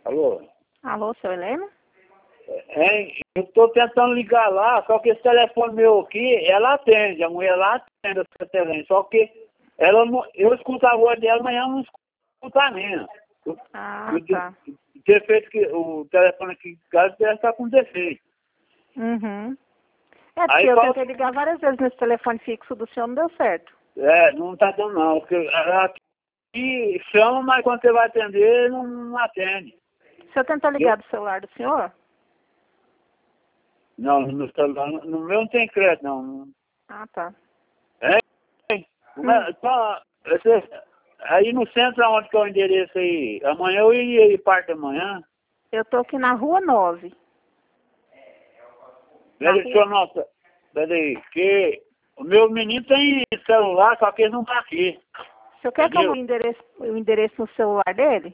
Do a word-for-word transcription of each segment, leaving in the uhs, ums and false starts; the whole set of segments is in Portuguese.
Alô? Alô, seu Heleno? É, eu estou tentando ligar lá, só que esse telefone meu aqui, ela atende, a mulher lá atende essa telefone, só que ela não, eu escuto a voz dela, mas ela não escuta a minha. Eu, Ah, eu, tá. o defeito que o telefone aqui em casa deve estar com defeito. Uhum. É, porque Aí eu qual, tentei ligar várias vezes nesse telefone fixo do senhor, não deu certo. é, não está dando não, porque ela aqui chama, mas quando você vai atender, não, não atende. O senhor tentou ligar do celular do senhor? Não, no celular, no meu não tem crédito, não. Ah, tá. É? Como é? Hum. Então, esse- aí no centro, onde que é o endereço aí? Amanhã eu iria aí, parte da manhã. Eu tô aqui na rua nove. Na Peraí, deixa eu rua... anotar. Peraí, que o meu menino tem celular, só que ele não tá aqui. O senhor quer que eu Entendeu? mande o endereço, o endereço no celular dele?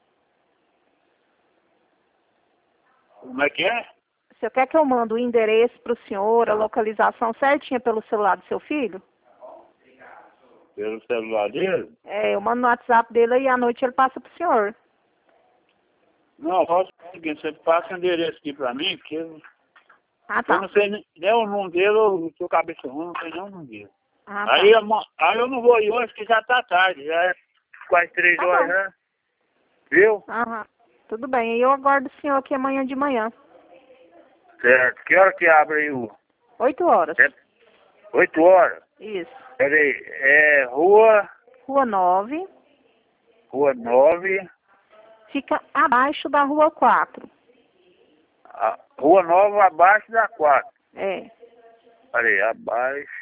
Como é que é? O senhor quer que eu mande o endereço pro senhor, a localização certinha pelo celular do seu filho? Pelo celular dele? É, eu mando no WhatsApp dele e à noite ele passa pro senhor. Não, faça o seguinte, você passa o endereço aqui pra mim, porque eu, Ah, eu tá. não sei nem, nem o número dele, eu sou cabeça ruim, não sei nem o número dele. Ah, Aí, tá. ama- aí eu não vou ir hoje, que já tá tarde, já é quase três Tá horas, bom. né? Viu? Aham. Tudo bem. E eu aguardo o senhor aqui amanhã de manhã. Certo. Que hora que abre aí o... Oito horas. É oito horas? Isso. Peraí, é rua, Rua nove. rua nove, Fica abaixo da rua quatro. a, rua nova abaixo da quatro. É. Peraí, abaixo,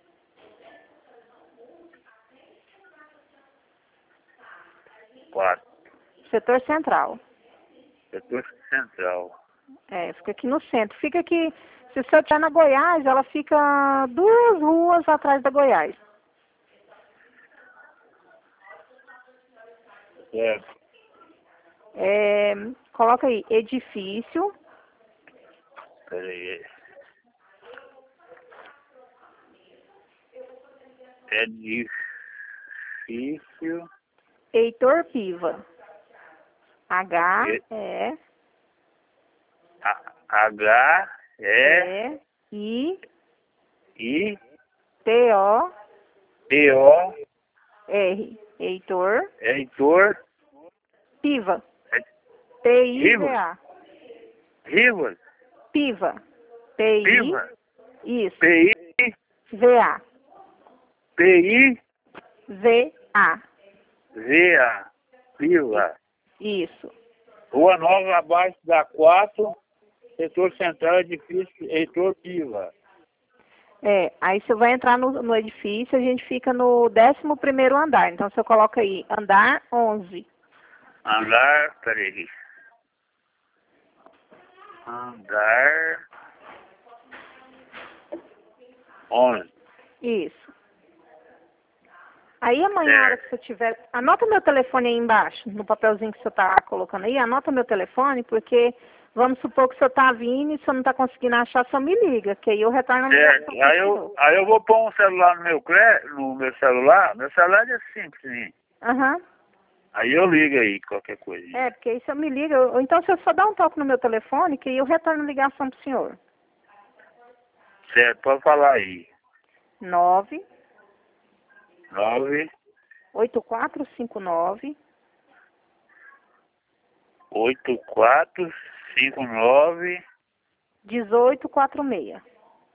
quatro, Setor central. setor central. É, fica aqui no centro. Fica aqui, se o senhor estiver na Goiás, ela fica duas ruas atrás da Goiás. Certo. É, coloca aí, edifício, Peraí, edifício, Heitor Piva. H, e, E, a, H, E, E, I, I, T, O, T, O, R. Heitor Heitor, Piva. é, P, I, V, Rivas, A. Rivas, Piva. P, I, Piva, isso. P, I, V, A. P, I, V, A. V, A, Piva. Isso. Rua Nova, abaixo da quatro, setor central, edifício Heitor Piva. É, aí você vai entrar no, no edifício, a gente fica no décimo primeiro andar. Então você coloca aí, andar onze. Andar, peraí. Andar onze. Isso. Aí amanhã, a hora que você tiver... Anota meu telefone aí embaixo, no papelzinho que você está colocando aí. Anota meu telefone, porque vamos supor que você está vindo e você não está conseguindo achar, só me liga, que aí eu retorno a ligação Certo. pro Aí eu, senhor. aí eu vou pôr um celular no meu, cre... no meu celular. Meu celular é simples, sim. Aham. Aí eu ligo aí, qualquer coisa. É, porque aí você me liga. Ou então você só dá um toque no meu telefone, que aí eu retorno a ligação pro senhor. Certo, pode falar aí. nove Nove, oito quatro cinco nove oito, quatro, cinco, nove, dezoito quarenta e seis.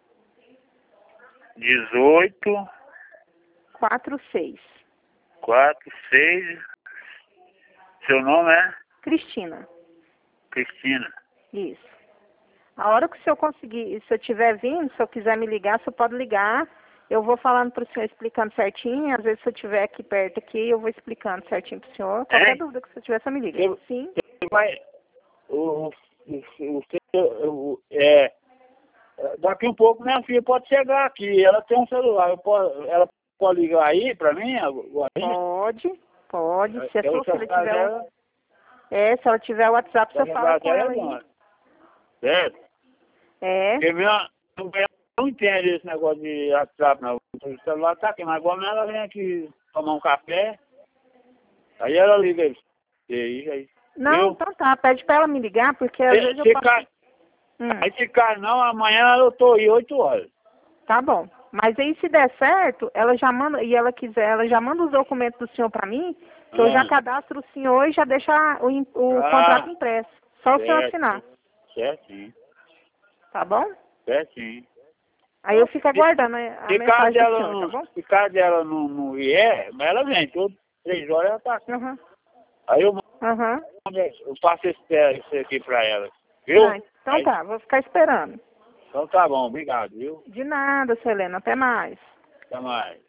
dezoito, quarenta e seis. quatro, seis. Seu nome é? Cristina. Cristina. Isso. A hora que o senhor conseguir, se eu estiver vindo, se eu quiser me ligar, o senhor pode ligar. Eu vou falando para o senhor, explicando certinho. Às vezes, se eu estiver aqui perto aqui, eu vou explicando certinho para o senhor. Qualquer Hein? dúvida que o senhor tiver, você me liga. Você, Sim? você vai... O, o, o, o, o, é, daqui um pouco minha filha pode chegar aqui. Ela tem um celular. Eu posso, ela pode ligar aí para mim agora? Pode, pode. Se a Eu sua filha celular tiver o... dela, É, se ela tiver o WhatsApp, o você fala celular com dela ela é aí. bom. Certo? É. Porque minha, ela não entende esse negócio de WhatsApp, não. O celular tá aqui, mas igual ela vem aqui tomar um café, aí ela liga aí. E aí, aí. Não, Viu? então tá, pede pra ela me ligar, porque às vezes eu Se posso... car... Hum, Aí se car não, amanhã eu tô aí oito horas. tá bom. Mas aí se der certo, ela já manda, e ela quiser, ela já manda os documentos do senhor pra mim, que eu já Ah. cadastro o senhor e já deixo a- o, im- o Ah, contrato impresso. Só o senhor certo. assinar, Certinho, tá bom? certinho. Aí eu fico aguardando a, a Se caso mensagem do dela senhor, não, tá bom? se caso dela não, não vier, mas ela vem, todas três horas ela tá aqui. Aham, Aí eu, aham. mando- eu passo esse, esse aqui pra ela, viu? Ah, então Aí, tá, vou ficar esperando. então tá bom, obrigado, viu? De nada, Selena, até mais. Até mais.